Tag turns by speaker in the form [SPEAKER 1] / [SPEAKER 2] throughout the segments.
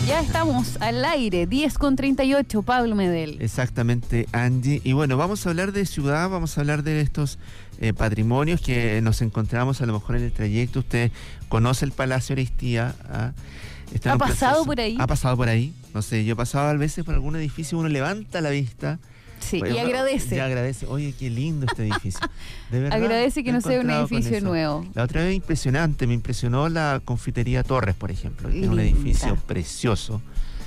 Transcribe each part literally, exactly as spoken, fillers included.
[SPEAKER 1] Ya estamos al aire, diez con treinta y ocho, Pablo Medel.
[SPEAKER 2] Exactamente, Angie. Y bueno, vamos a hablar de ciudad, vamos a hablar de estos eh, patrimonios que nos encontramos a lo mejor en el trayecto. Usted conoce el Palacio Aristía. ¿Ah?
[SPEAKER 1] ¿Ha pasado por ahí?
[SPEAKER 2] Ha pasado por ahí. No sé, yo he pasado a veces por algún edificio, uno levanta la vista.
[SPEAKER 1] Sí,
[SPEAKER 2] bueno,
[SPEAKER 1] y agradece.
[SPEAKER 2] Y agradece. Oye, qué lindo este edificio. De verdad.
[SPEAKER 1] Agradece que no sea un edificio nuevo.
[SPEAKER 2] La otra vez impresionante, me impresionó la Confitería Torres, por ejemplo. Es un
[SPEAKER 1] Linda.
[SPEAKER 2] edificio precioso.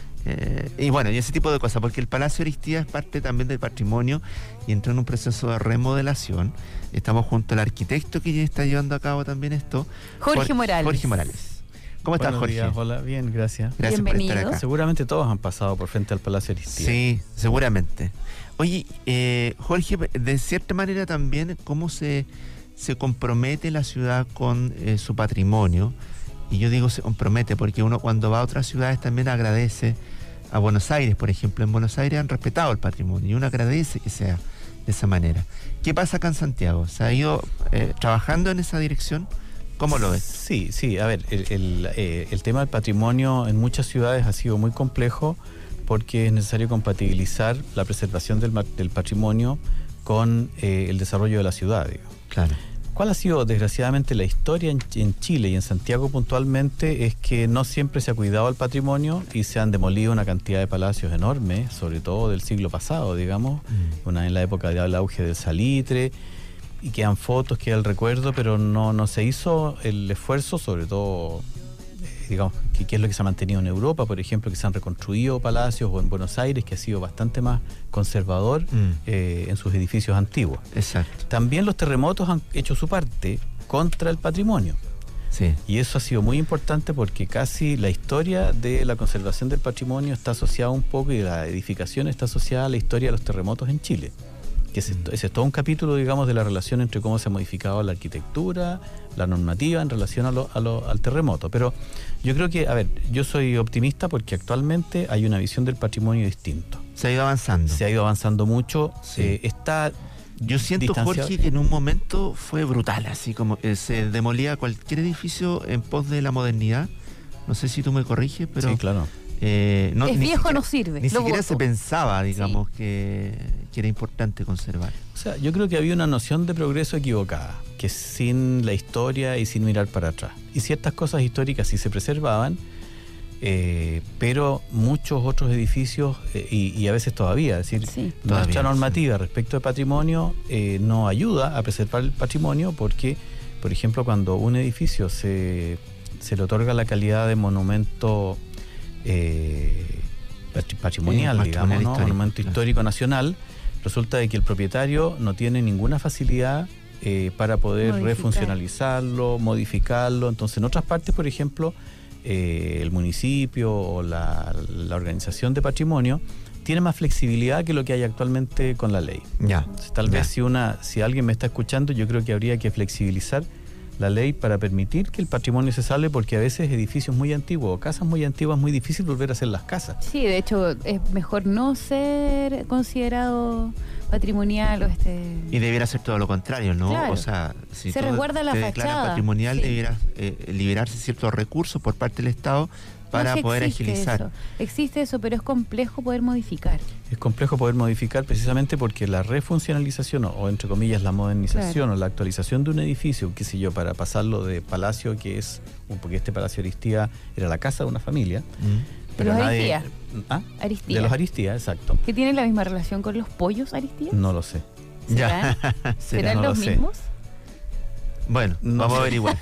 [SPEAKER 2] Eh, y bueno, y ese tipo de cosas, porque el Palacio Aristía es parte también del patrimonio y entró en un proceso de remodelación. Estamos junto al arquitecto que ya está llevando a cabo también esto,
[SPEAKER 1] Jorge
[SPEAKER 2] Jorge
[SPEAKER 1] Morales.
[SPEAKER 2] Jorge Morales. ¿Cómo estás,
[SPEAKER 3] Buenos
[SPEAKER 2] Jorge?
[SPEAKER 3] días, hola, bien, gracias.
[SPEAKER 2] Gracias
[SPEAKER 1] Bienvenido.
[SPEAKER 2] por estar acá.
[SPEAKER 3] Seguramente todos han pasado por frente al Palacio Aristía.
[SPEAKER 2] Sí, seguramente. Oye, eh, Jorge, de cierta manera también, ¿cómo se, se compromete la ciudad con eh, su patrimonio? Y yo digo se compromete porque uno cuando va a otras ciudades también agradece. A Buenos Aires, por ejemplo, en Buenos Aires han respetado el patrimonio y uno agradece que sea de esa manera. ¿Qué pasa acá en Santiago? ¿Se ha ido eh, trabajando en esa dirección? ¿Cómo lo ves?
[SPEAKER 3] Sí, sí, a ver, el, el, eh, el tema del patrimonio en muchas ciudades ha sido muy complejo porque es necesario compatibilizar la preservación del, del patrimonio con eh, el desarrollo de la ciudad, digo.
[SPEAKER 2] Claro.
[SPEAKER 3] ¿Cuál ha sido, desgraciadamente, la historia en, en Chile y en Santiago puntualmente? Es que no siempre se ha cuidado el patrimonio y se han demolido una cantidad de palacios enormes, sobre todo del siglo pasado, digamos, mm. una en la época del auge del salitre, y quedan fotos, queda el recuerdo, pero no, no se hizo el esfuerzo, sobre todo, eh, digamos, que, que es lo que se ha mantenido en Europa, por ejemplo, que se han reconstruido palacios, o en Buenos Aires, que ha sido bastante más conservador mm. eh, en sus edificios antiguos.
[SPEAKER 2] Exacto.
[SPEAKER 3] También los terremotos han hecho su parte contra el patrimonio.
[SPEAKER 2] Sí.
[SPEAKER 3] Y eso ha sido muy importante porque casi la historia de la conservación del patrimonio está asociada un poco, y la edificación está asociada a la historia de los terremotos en Chile. Que ese, ese es todo un capítulo, digamos, de la relación entre cómo se ha modificado la arquitectura, la normativa en relación a lo, a lo, al terremoto. Pero yo creo que, a ver, yo soy optimista porque actualmente hay una visión del patrimonio distinto.
[SPEAKER 2] Se ha ido avanzando.
[SPEAKER 3] Se ha ido avanzando mucho.
[SPEAKER 2] Sí.
[SPEAKER 3] Eh, está
[SPEAKER 2] Yo siento, Jorge, que en un momento fue brutal, así como eh, se demolía cualquier edificio en pos de la modernidad. No sé si tú me corriges, pero...
[SPEAKER 3] Sí, claro.
[SPEAKER 2] Eh, no,
[SPEAKER 1] es viejo, siquiera, no sirve.
[SPEAKER 2] Ni siquiera
[SPEAKER 1] voto.
[SPEAKER 2] se pensaba, digamos,
[SPEAKER 1] sí.
[SPEAKER 2] que, que era importante conservar.
[SPEAKER 3] O sea, yo creo que había una noción de progreso equivocada, que sin la historia y sin mirar para atrás. Y ciertas cosas históricas sí se preservaban, eh, pero muchos otros edificios, eh, y, y a veces todavía, es decir,
[SPEAKER 1] sí.
[SPEAKER 3] nuestra
[SPEAKER 2] todavía,
[SPEAKER 3] normativa
[SPEAKER 2] sí.
[SPEAKER 3] respecto al patrimonio eh, no ayuda a preservar el patrimonio porque, por ejemplo, cuando un edificio se, se le otorga la calidad de monumento Eh, patrimonial,
[SPEAKER 2] sí,
[SPEAKER 3] digamos, ¿no?
[SPEAKER 2] histórico,
[SPEAKER 3] monumento
[SPEAKER 2] claro.
[SPEAKER 3] histórico nacional, resulta de que el propietario no tiene ninguna facilidad eh, para poder
[SPEAKER 1] Modificar.
[SPEAKER 3] refuncionalizarlo, modificarlo. Entonces, en otras partes, por ejemplo, eh, el municipio o la, la organización de patrimonio tiene más flexibilidad que lo que hay actualmente con la ley.
[SPEAKER 2] Ya.
[SPEAKER 3] Entonces, tal
[SPEAKER 2] ya.
[SPEAKER 3] vez si una, si alguien me está escuchando, yo creo que habría que flexibilizar la ley para permitir que el patrimonio se salve, porque a veces edificios muy antiguos o casas muy antiguas es muy difícil volver a hacer las casas.
[SPEAKER 1] Sí, de hecho es mejor no ser considerado patrimonial o este...
[SPEAKER 2] Y debiera ser todo lo contrario, ¿no?
[SPEAKER 1] Claro.
[SPEAKER 2] O sea, si
[SPEAKER 1] se
[SPEAKER 2] tú
[SPEAKER 1] resguarda la
[SPEAKER 2] te
[SPEAKER 1] fachada.
[SPEAKER 2] declaras patrimonial,
[SPEAKER 1] sí.
[SPEAKER 2] debiera eh, liberarse ciertos recursos por parte del Estado para
[SPEAKER 1] no, sí
[SPEAKER 2] poder
[SPEAKER 1] existe
[SPEAKER 2] agilizar.
[SPEAKER 1] Eso. Existe eso, pero es complejo poder modificar.
[SPEAKER 3] Es complejo poder modificar precisamente porque la refuncionalización o, o entre comillas la modernización, claro, o la actualización de un edificio, qué sé yo, para pasarlo de palacio, que es, porque este Palacio Aristía era la casa de una familia.
[SPEAKER 2] Mm.
[SPEAKER 1] De los Aristía.
[SPEAKER 3] ¿Ah?
[SPEAKER 1] Aristía.
[SPEAKER 3] De los Aristía, exacto.
[SPEAKER 1] ¿Que tienen la misma relación con los pollos Aristía?
[SPEAKER 3] No lo sé.
[SPEAKER 1] ¿Serán,
[SPEAKER 2] Ya.
[SPEAKER 1] ¿Serán
[SPEAKER 3] no
[SPEAKER 1] los
[SPEAKER 3] lo
[SPEAKER 1] mismos?
[SPEAKER 2] Bueno,
[SPEAKER 3] no
[SPEAKER 2] vamos
[SPEAKER 3] sé.
[SPEAKER 2] a averiguar.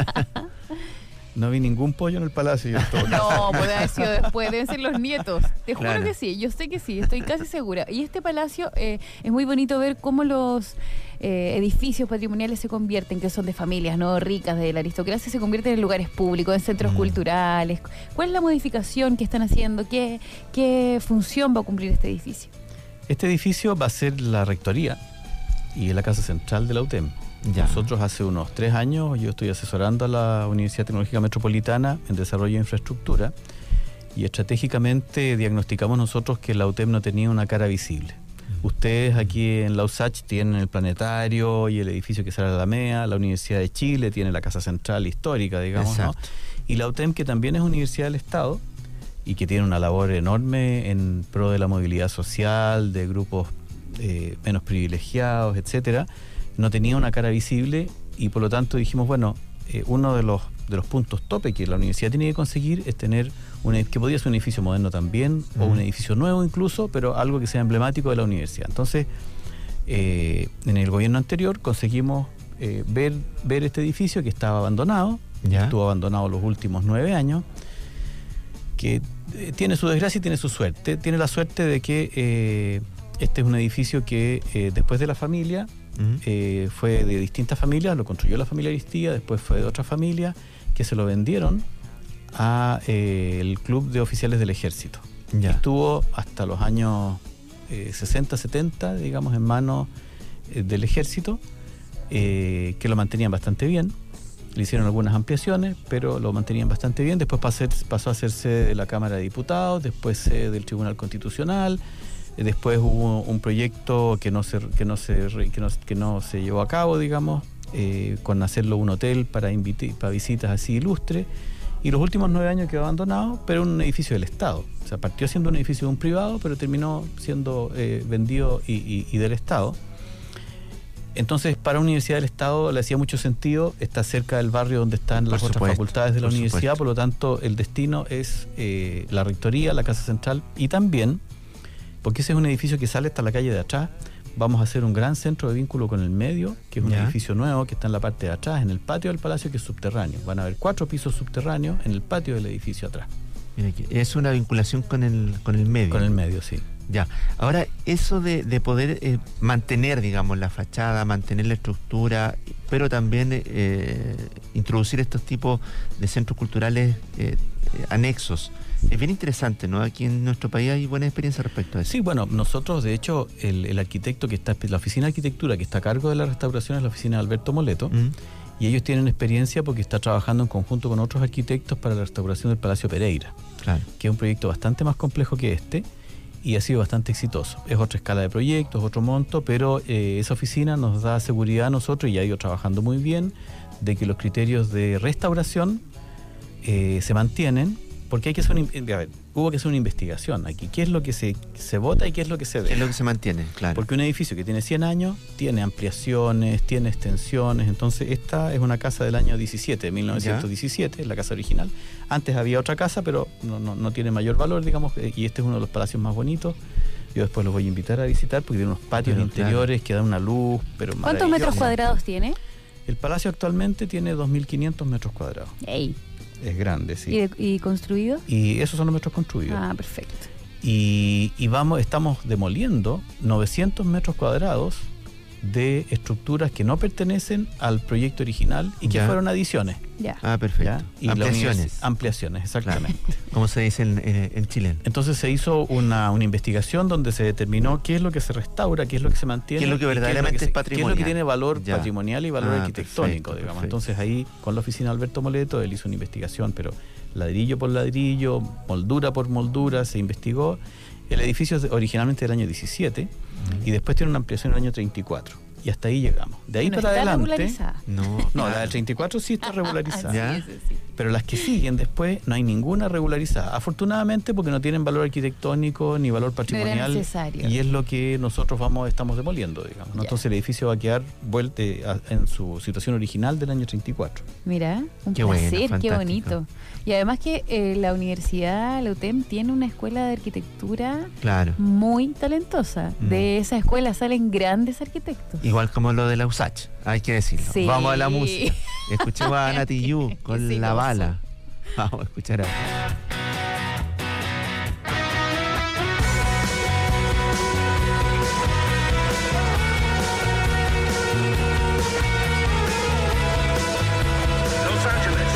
[SPEAKER 3] No vi ningún pollo en el palacio. Yo en todo caso.
[SPEAKER 1] No, puede haber sido después, deben ser los nietos. Te juro
[SPEAKER 2] Claro.
[SPEAKER 1] que sí, yo sé que sí, estoy casi segura. Y este palacio eh, es muy bonito ver cómo los eh, edificios patrimoniales se convierten, que son de familias no ricas, de la aristocracia, se convierten en lugares públicos, en centros
[SPEAKER 2] Mm.
[SPEAKER 1] culturales. ¿Cuál es la modificación que están haciendo? ¿Qué, qué función va a cumplir este edificio?
[SPEAKER 3] Este edificio va a ser la rectoría y la casa central de la U T E M.
[SPEAKER 2] Ya.
[SPEAKER 3] Nosotros hace unos tres años, yo estoy asesorando a la Universidad Tecnológica Metropolitana en desarrollo de infraestructura, y estratégicamente diagnosticamos nosotros que la U T E M no tenía una cara visible. Mm. Ustedes aquí en la U S A C H tienen el planetario y el edificio que sale a la Alameda, la Universidad de Chile tiene la casa central histórica, digamos, ¿no? Y la U T E M, que también es universidad del Estado, y que tiene una labor enorme en pro de la movilidad social, de grupos eh, menos privilegiados, etcétera, no tenía una cara visible y por lo tanto dijimos, bueno, eh, uno de los de los puntos tope que la universidad tiene que conseguir es tener un, que podría ser un edificio moderno también, uh-huh. o un edificio nuevo incluso, pero algo que sea emblemático de la universidad. Entonces, eh, en el gobierno anterior conseguimos eh, ver, ver este edificio que estaba abandonado,
[SPEAKER 2] ¿Ya?
[SPEAKER 3] estuvo abandonado los últimos nueve años, que eh, tiene su desgracia y tiene su suerte. Tiene la suerte de que eh, este es un edificio que eh, después de la familia, uh-huh. eh, fue de distintas familias, lo construyó la familia Aristía, después fue de otra familia, que se lo vendieron a eh, el Club de Oficiales del Ejército.
[SPEAKER 2] Ya.
[SPEAKER 3] Estuvo hasta los años eh, sesenta, setenta, digamos, en manos eh, del Ejército, eh, que lo mantenían bastante bien. Le hicieron algunas ampliaciones, pero lo mantenían bastante bien. Después pasó, pasó a hacerse de la Cámara de Diputados, después eh, del Tribunal Constitucional. Eh, después hubo un proyecto que no se, que no se, que no, que no se llevó a cabo, digamos, eh, con hacerlo un hotel para, invite, para visitas así ilustres. Y los últimos nueve años quedó abandonado, pero un edificio del Estado. O sea, partió siendo un edificio de un privado, pero terminó siendo eh, vendido y, y, y del Estado. Entonces, para una universidad del Estado le hacía mucho sentido, está cerca del barrio donde están las
[SPEAKER 2] por
[SPEAKER 3] otras
[SPEAKER 2] supuesto,
[SPEAKER 3] facultades de la
[SPEAKER 2] por
[SPEAKER 3] universidad,
[SPEAKER 2] supuesto.
[SPEAKER 3] por lo tanto, el destino es eh, la rectoría, la casa central, y también, porque ese es un edificio que sale hasta la calle de atrás, vamos a hacer un gran centro de vínculo con el medio, que es un
[SPEAKER 2] ¿Ya?
[SPEAKER 3] edificio nuevo que está en la parte de atrás, en el patio del palacio, que es subterráneo. Van a haber cuatro pisos subterráneos en el patio del edificio atrás.
[SPEAKER 2] Mira que es una vinculación con el, con el medio.
[SPEAKER 3] Con el medio, sí.
[SPEAKER 2] Ya. Ahora, eso de, de poder eh, mantener, digamos, la fachada, mantener la estructura, pero también eh, introducir estos tipos de centros culturales eh, eh, anexos, es bien interesante, ¿no? Aquí en nuestro país hay buena experiencia respecto a eso.
[SPEAKER 3] Sí, bueno, nosotros, de hecho, el, el arquitecto que está, la oficina de arquitectura que está a cargo de la restauración es la oficina de Alberto Moleto,
[SPEAKER 2] ¿Mm?
[SPEAKER 3] y ellos tienen experiencia porque está trabajando en conjunto con otros arquitectos para la restauración del Palacio Pereira,
[SPEAKER 2] Claro.
[SPEAKER 3] que es un proyecto bastante más complejo que este y ha sido bastante exitoso. Es otra escala de proyectos, otro monto, pero eh, esa oficina nos da seguridad a nosotros, y ha ido trabajando muy bien, de que los criterios de restauración eh, se mantienen, porque hay que hacer una, a ver, hubo que hacer una investigación aquí. ¿Qué es lo que se, se vota y qué es lo que se
[SPEAKER 2] ¿Qué es
[SPEAKER 3] deja?
[SPEAKER 2] lo que se mantiene? Claro.
[SPEAKER 3] Porque un edificio que tiene cien años tiene ampliaciones, tiene extensiones. Entonces esta es una casa del año diecisiete, de mil novecientos diecisiete, es la casa original. Antes había otra casa, pero no, no, no tiene mayor valor, digamos, y este es uno de los palacios más bonitos. Yo después los voy a invitar a visitar porque tiene unos patios
[SPEAKER 2] Pero,
[SPEAKER 3] interiores que dan una luz, pero
[SPEAKER 1] ¿Cuántos metros
[SPEAKER 3] maravillosa.
[SPEAKER 1] cuadrados tiene?
[SPEAKER 3] El palacio actualmente tiene dos mil quinientos metros cuadrados.
[SPEAKER 1] Ey.
[SPEAKER 3] Es grande, sí.
[SPEAKER 1] ¿Y, de- y construido?
[SPEAKER 3] Y esos son los metros construidos.
[SPEAKER 1] Ah, perfecto.
[SPEAKER 3] Y, y vamos, estamos demoliendo novecientos metros cuadrados de estructuras que no pertenecen al proyecto original y que
[SPEAKER 2] Ya.
[SPEAKER 3] fueron adiciones.
[SPEAKER 1] Ya.
[SPEAKER 2] Ah, perfecto.
[SPEAKER 3] ¿ya? Y la
[SPEAKER 2] Ampliaciones.
[SPEAKER 3] univers- ampliaciones, exactamente.
[SPEAKER 2] Como se dice en, en, en chileno.
[SPEAKER 3] Entonces se hizo una, una investigación donde se determinó qué es lo que se restaura, qué es lo que se mantiene.
[SPEAKER 2] ¿Qué es lo que
[SPEAKER 3] y
[SPEAKER 2] verdaderamente
[SPEAKER 3] se-
[SPEAKER 2] es
[SPEAKER 3] Qué es lo
[SPEAKER 2] patrimonial?
[SPEAKER 3] que tiene valor
[SPEAKER 2] Ya.
[SPEAKER 3] patrimonial y valor
[SPEAKER 2] Ah,
[SPEAKER 3] arquitectónico,
[SPEAKER 2] perfecto,
[SPEAKER 3] digamos.
[SPEAKER 2] perfecto.
[SPEAKER 3] Entonces ahí, con la oficina de Alberto Moleto, él hizo una investigación, pero ladrillo por ladrillo, moldura por moldura, se investigó. El edificio es originalmente del año diecisiete y después tiene una ampliación en el año treinta y cuatro. Y hasta ahí llegamos. De ahí
[SPEAKER 1] No
[SPEAKER 3] para
[SPEAKER 1] está
[SPEAKER 3] adelante...
[SPEAKER 1] regularizada.
[SPEAKER 2] No,
[SPEAKER 3] No,
[SPEAKER 2] claro.
[SPEAKER 3] la del treinta y cuatro sí está regularizada.
[SPEAKER 2] Ya.
[SPEAKER 1] Sí, sí, sí.
[SPEAKER 3] Pero las que siguen después no hay ninguna regularizada. Afortunadamente, porque no tienen valor arquitectónico ni valor patrimonial.
[SPEAKER 1] necesario.
[SPEAKER 3] Y es lo que nosotros vamos estamos demoliendo, digamos, ¿no?
[SPEAKER 1] Ya.
[SPEAKER 3] Entonces el edificio va a quedar vuelta en su situación original del año treinta y cuatro.
[SPEAKER 1] Mira, un
[SPEAKER 2] Qué bueno,
[SPEAKER 1] placer, qué
[SPEAKER 2] fantástico.
[SPEAKER 1] bonito. Y además que eh, la universidad, la U T E M, tiene una escuela de arquitectura
[SPEAKER 2] Claro.
[SPEAKER 1] muy talentosa.
[SPEAKER 2] Mm.
[SPEAKER 1] De esa escuela salen grandes arquitectos.
[SPEAKER 2] Igual como lo de la U S A C H, hay que decirlo.
[SPEAKER 1] Sí.
[SPEAKER 2] Vamos a la música. Escuchemos a Nati Yu con
[SPEAKER 1] Sí,
[SPEAKER 2] La
[SPEAKER 1] lo
[SPEAKER 2] Bala. Vamos a escuchar a...
[SPEAKER 4] Los Angeles.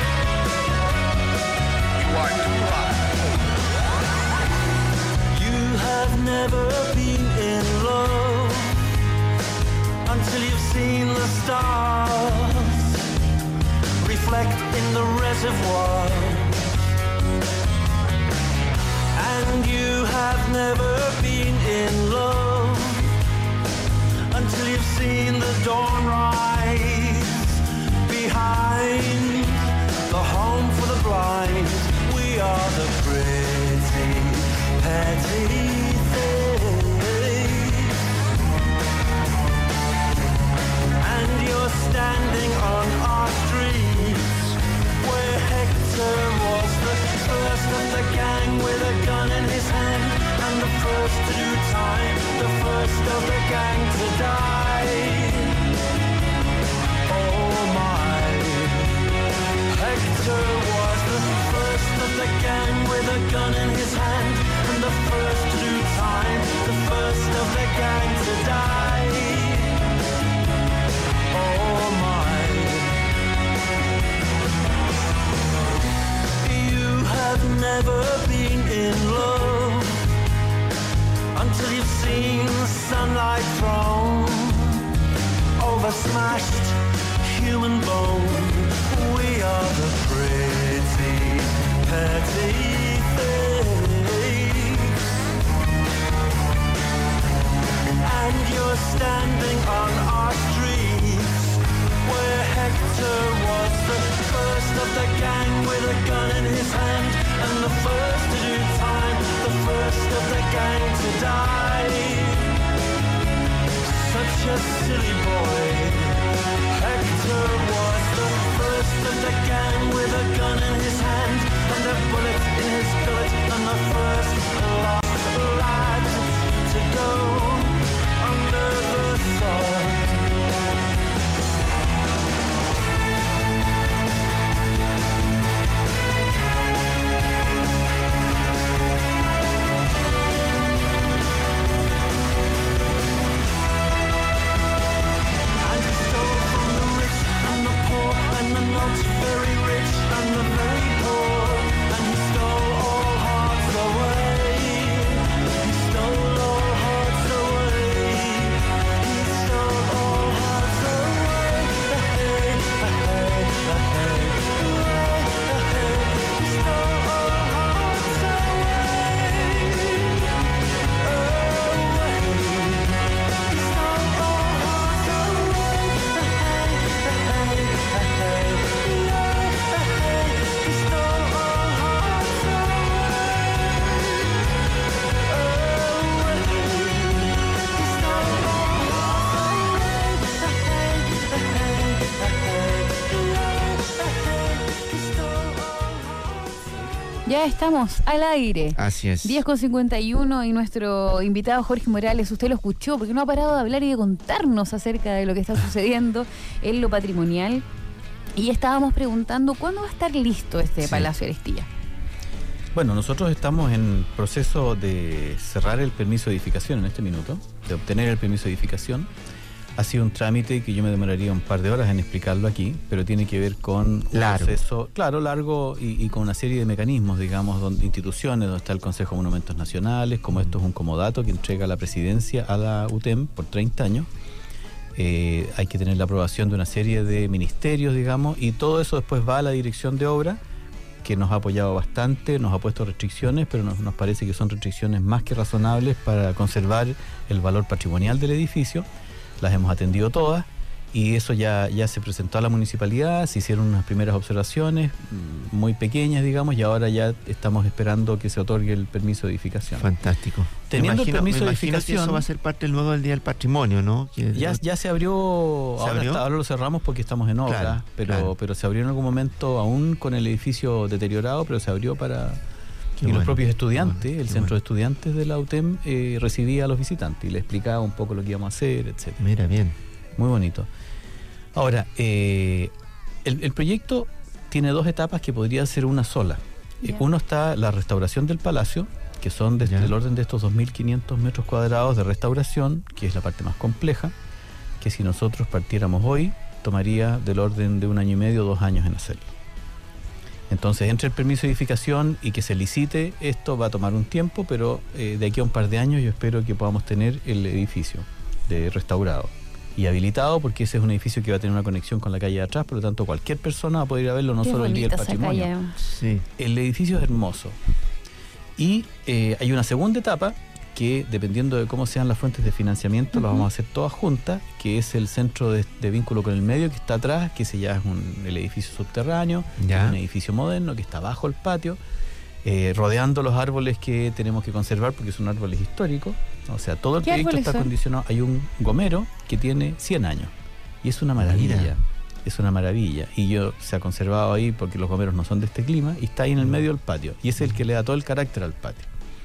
[SPEAKER 4] You are too hot.
[SPEAKER 5] You have never been in love until you've seen the stars reflect in the reservoir. And you have never been in love until you've seen the dawn rise behind the home for the blind. We are the brave. gun in his hand, and the first to do time, the first of the gang to die. Oh my, Hector was the first of the gang with a gun in his hand, and the first to do time, the first of the gang to die. Oh my, you have never been in love until you've seen sunlight thrown over smashed human bone. We are the pretty, petty things, and you're standing on our streets where Hector was the first of the gang with a gun in his hand, and the first to do time, the first of the gang to die. Such a silly boy, Hector was the first of the gang with a gun in his hand, and a bullet in his gullet, and the first lost lad to go under the sword. Very rich and the very poor, and he stole all hearts away. He stole all hearts away. He stole all hearts away. Hey, hey, hey, hey. He stole all hearts away. Away. He stole all hearts away. Hey, hey, hey, hey.
[SPEAKER 1] Ya estamos al aire.
[SPEAKER 2] Así es.
[SPEAKER 1] diez con cincuenta y uno y nuestro invitado Jorge Morales, usted lo escuchó porque no ha parado de hablar y de contarnos acerca de lo que está sucediendo en lo patrimonial. Y estábamos preguntando cuándo va a estar listo este sí. Palacio Aristía.
[SPEAKER 3] Bueno, nosotros estamos en proceso de cerrar el permiso de edificación en este minuto, de obtener el permiso de edificación. Ha sido un trámite que yo me demoraría un par de horas en explicarlo aquí, pero tiene que ver con un
[SPEAKER 2] largo.
[SPEAKER 3] proceso, claro, largo y, y con una serie de mecanismos, digamos, donde instituciones, donde está el Consejo de Monumentos Nacionales, como esto es un comodato que entrega la presidencia a la U T E M por treinta años. Eh, hay que tener la aprobación de una serie de ministerios, digamos, y todo eso después va a la dirección de obra, que nos ha apoyado bastante, nos ha puesto restricciones, pero nos, nos parece que son restricciones más que razonables para conservar el valor patrimonial del edificio. Las hemos atendido todas y eso ya, ya se presentó a la municipalidad, se hicieron unas primeras observaciones muy pequeñas, digamos, y ahora ya estamos esperando que se otorgue el permiso de edificación.
[SPEAKER 2] Fantástico.
[SPEAKER 3] Teniendo
[SPEAKER 2] imagino,
[SPEAKER 3] el permiso
[SPEAKER 2] me
[SPEAKER 3] de edificación...
[SPEAKER 2] que eso va a ser parte luego del Día del Patrimonio, ¿no? Que,
[SPEAKER 3] ya, ya se abrió,
[SPEAKER 2] ¿Se
[SPEAKER 3] ahora,
[SPEAKER 2] abrió?
[SPEAKER 3] Está, ahora lo cerramos porque estamos en obra,
[SPEAKER 2] claro,
[SPEAKER 3] pero,
[SPEAKER 2] claro.
[SPEAKER 3] pero se abrió en algún momento aún con el edificio deteriorado, pero se abrió para...
[SPEAKER 2] Qué
[SPEAKER 3] y
[SPEAKER 2] bueno,
[SPEAKER 3] los propios estudiantes,
[SPEAKER 2] qué bueno,
[SPEAKER 3] el
[SPEAKER 2] qué
[SPEAKER 3] centro
[SPEAKER 2] bueno.
[SPEAKER 3] de estudiantes de la U T E M eh, recibía a los visitantes y les explicaba un poco lo que íbamos a hacer, etcétera.
[SPEAKER 2] Mira, bien.
[SPEAKER 3] Muy bonito. Ahora, eh, el, el proyecto tiene dos etapas que podría ser una sola. Eh,
[SPEAKER 1] Ya.
[SPEAKER 3] uno está la restauración del palacio, que son desde
[SPEAKER 2] Ya.
[SPEAKER 3] el orden de estos dos mil quinientos metros cuadrados de restauración, que es la parte más compleja, que si nosotros partiéramos hoy, tomaría del orden de un año y medio, dos años en hacerlo. Entonces, entre el permiso de edificación y que se licite, esto va a tomar un tiempo, pero eh, de aquí a un par de años yo espero que podamos tener el edificio de restaurado y habilitado, porque ese es un edificio que va a tener una conexión con la calle de atrás, por lo tanto cualquier persona va a poder ir a verlo, no
[SPEAKER 1] Qué
[SPEAKER 3] solo el Día del
[SPEAKER 1] bonita esa
[SPEAKER 3] Patrimonio.
[SPEAKER 1] calle.
[SPEAKER 2] Sí.
[SPEAKER 3] El edificio es hermoso. Y eh, hay una segunda etapa que, dependiendo de cómo sean las fuentes de financiamiento,
[SPEAKER 1] Uh-huh.
[SPEAKER 3] las vamos a hacer todas juntas, que es el centro de, de vínculo con el medio que está atrás, que se llama un, el edificio subterráneo, que
[SPEAKER 2] Ya.
[SPEAKER 3] es un edificio moderno que está bajo el patio, eh, rodeando los árboles que tenemos que conservar porque son árboles históricos. O sea, todo el
[SPEAKER 1] ¿Qué
[SPEAKER 3] proyecto
[SPEAKER 1] árboles
[SPEAKER 3] está
[SPEAKER 1] son?
[SPEAKER 3] condicionado. Hay un gomero que tiene cien años y es una maravilla.
[SPEAKER 2] Mira.
[SPEAKER 3] Es una maravilla. Y yo se ha conservado ahí porque los gomeros no son de este clima y está ahí en el medio del patio. Y es el que le da todo el carácter al patio.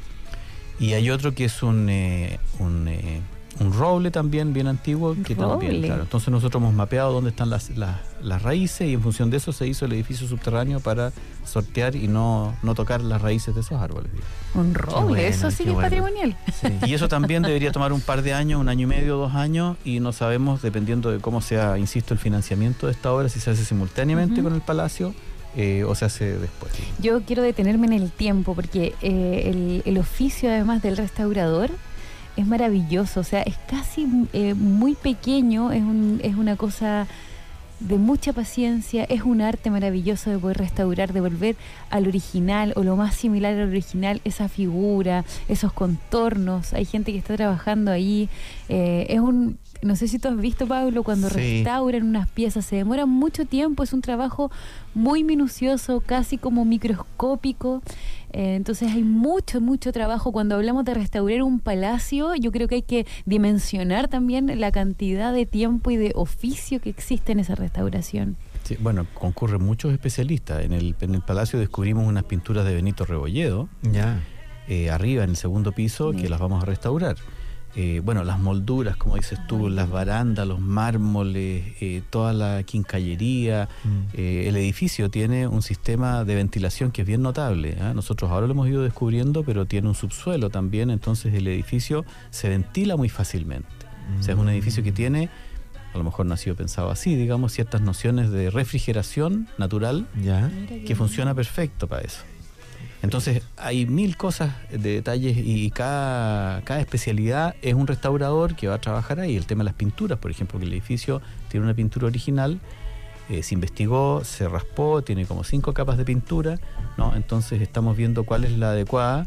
[SPEAKER 3] Y hay otro que es un, eh, un, eh, un roble también bien antiguo, que
[SPEAKER 1] Roble.
[SPEAKER 3] también, claro. Entonces nosotros hemos mapeado dónde están las, las, las raíces y en función de eso se hizo el edificio subterráneo para sortear y no, no tocar las raíces de esos árboles. digamos.
[SPEAKER 1] Un roble,
[SPEAKER 2] bueno,
[SPEAKER 1] eso sí
[SPEAKER 2] qué
[SPEAKER 1] que es
[SPEAKER 2] bueno.
[SPEAKER 1] patrimonial.
[SPEAKER 2] Sí.
[SPEAKER 3] Y eso también debería tomar un par de años, un año y medio, dos años, y no sabemos, dependiendo de cómo sea, insisto, el financiamiento de esta obra, si se hace simultáneamente
[SPEAKER 1] Ujú.
[SPEAKER 3] con el Palacio eh, o se hace después.
[SPEAKER 1] Yo quiero detenerme en el tiempo porque eh, el, el oficio además del restaurador es maravilloso, o sea, es casi eh, muy pequeño, es, un, es una cosa de mucha paciencia, es un arte maravilloso de poder restaurar, de volver al original o lo más similar al original, esa figura, esos contornos. Hay gente que está trabajando ahí, eh, es un... No sé si tú has visto, Pablo, cuando
[SPEAKER 2] Sí.
[SPEAKER 1] restauran unas piezas, se demora mucho tiempo, es un trabajo muy minucioso, casi como microscópico. Eh, entonces hay mucho, mucho trabajo. Cuando hablamos de restaurar un palacio, yo creo que hay que dimensionar también la cantidad de tiempo y de oficio que existe en esa restauración.
[SPEAKER 3] Sí, bueno, concurren muchos especialistas. En el, en el Palacio descubrimos unas pinturas de Benito Rebolledo,
[SPEAKER 2] Ya.
[SPEAKER 3] eh, arriba en el segundo piso,
[SPEAKER 1] Mira.
[SPEAKER 3] que las vamos a restaurar. Eh, bueno, las molduras, como dices tú, las barandas, los mármoles, eh, toda la quincallería.
[SPEAKER 2] Mm.
[SPEAKER 3] Eh, el edificio tiene un sistema de ventilación que es bien notable. ¿ah? Nosotros ahora lo hemos ido descubriendo, pero tiene un subsuelo también, entonces el edificio se ventila muy fácilmente. O sea, es un edificio que tiene, a lo mejor no ha sido pensado así, digamos, ciertas nociones de refrigeración natural
[SPEAKER 2] Ya.
[SPEAKER 3] que funciona perfecto para eso. Entonces hay mil cosas de detalles y cada, cada especialidad es un restaurador que va a trabajar ahí. El tema de las pinturas, por ejemplo, que el edificio tiene una pintura original, eh, se investigó, se raspó, tiene como cinco capas de pintura, ¿no? Entonces estamos viendo cuál es la adecuada,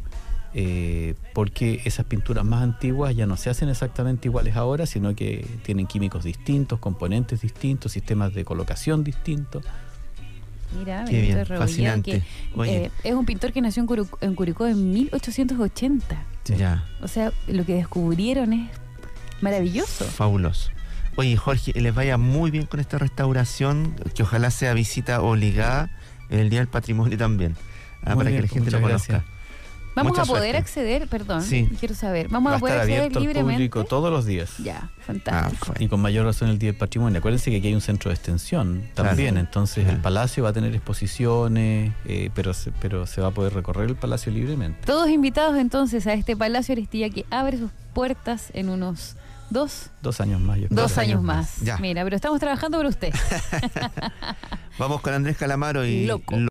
[SPEAKER 3] eh, porque esas pinturas más antiguas ya no se hacen exactamente iguales ahora, sino que tienen químicos distintos, componentes distintos, sistemas de colocación distintos.
[SPEAKER 1] Mira,
[SPEAKER 2] Qué
[SPEAKER 1] Benito
[SPEAKER 2] bien,
[SPEAKER 1] de Rebolledo,
[SPEAKER 2] fascinante.
[SPEAKER 1] que
[SPEAKER 2] Oye.
[SPEAKER 1] eh, es un pintor que nació en, Curu- en Curicó en mil ochocientos ochenta.
[SPEAKER 2] Ya.
[SPEAKER 1] O sea, lo que descubrieron es maravilloso.
[SPEAKER 2] Fabuloso. Oye, Jorge, les vaya muy bien con esta restauración, que ojalá sea visita obligada en el Día del Patrimonio también, ah,
[SPEAKER 3] Muy
[SPEAKER 2] para
[SPEAKER 3] bien,
[SPEAKER 2] que la gente
[SPEAKER 3] muchas
[SPEAKER 2] lo
[SPEAKER 3] gracias.
[SPEAKER 2] conozca.
[SPEAKER 1] Vamos
[SPEAKER 2] Mucha
[SPEAKER 1] a poder
[SPEAKER 2] suerte.
[SPEAKER 1] acceder, perdón,
[SPEAKER 2] Sí.
[SPEAKER 1] quiero saber, vamos
[SPEAKER 3] Va
[SPEAKER 1] a
[SPEAKER 3] a
[SPEAKER 1] poder
[SPEAKER 3] estar
[SPEAKER 1] acceder
[SPEAKER 3] abierto al
[SPEAKER 1] libremente.
[SPEAKER 3] público todos los días.
[SPEAKER 1] Ya,
[SPEAKER 2] Ah,
[SPEAKER 1] fantástico.
[SPEAKER 2] bueno.
[SPEAKER 3] Y con mayor razón el Día del Patrimonio. Acuérdense que aquí hay un centro de extensión también,
[SPEAKER 2] Claro.
[SPEAKER 3] entonces
[SPEAKER 2] Claro.
[SPEAKER 3] el palacio va a tener exposiciones, eh, pero, se, pero se va a poder recorrer el palacio libremente.
[SPEAKER 1] Todos invitados entonces a este Palacio Aristilla que abre sus puertas en unos dos,
[SPEAKER 3] Dos años más, yo creo.
[SPEAKER 1] dos,
[SPEAKER 2] Dos
[SPEAKER 1] años
[SPEAKER 2] años
[SPEAKER 1] más.
[SPEAKER 2] más. Ya.
[SPEAKER 1] Mira, pero estamos trabajando por usted.
[SPEAKER 2] Vamos con Andrés Calamaro y
[SPEAKER 1] Loco.